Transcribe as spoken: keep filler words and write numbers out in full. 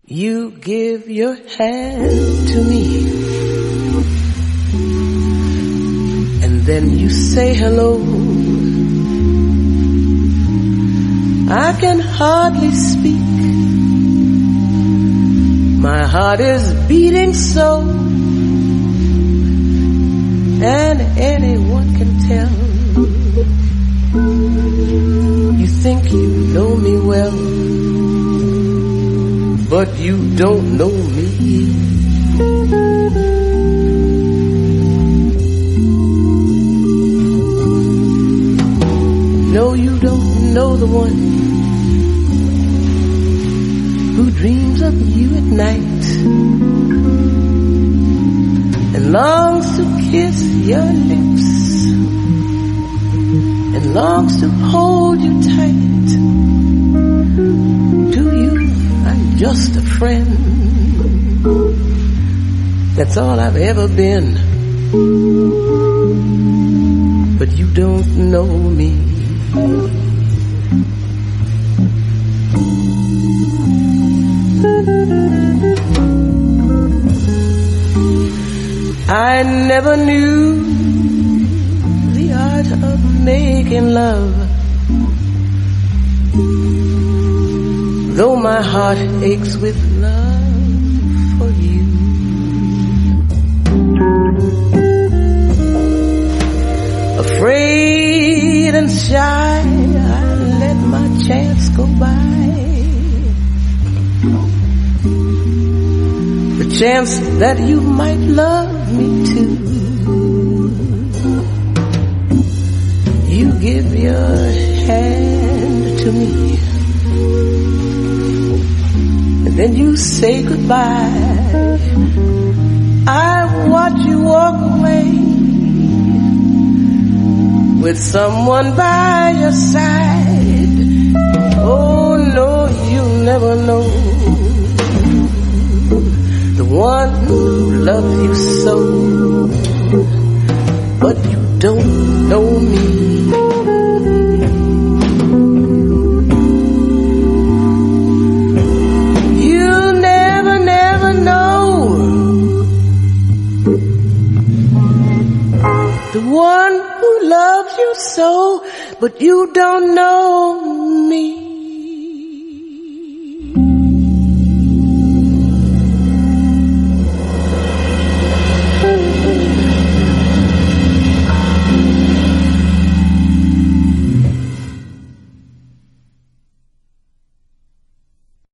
You give your hand to me, and then you say hello. I can hardly speak, my heart is beating so, and anyone can tell. You think you know me well, but you don't know me. No, you don't know the one who dreams of you at night and longs to kiss your lips and longs to hold you tight. To you, I'm just a friend. That's all I've ever been. But you don't know me. I never knew the art of making love, though my heart aches with love for you. Afraid and shy, I let my chance go by. The chance that you might love me too. You give your hand to me, and then you say goodbye. I watch you walk away with someone by your side. Oh no, you'll never know the one who loves you so, but you don't know me. You'll never, never know the one who loves you so, but you don't know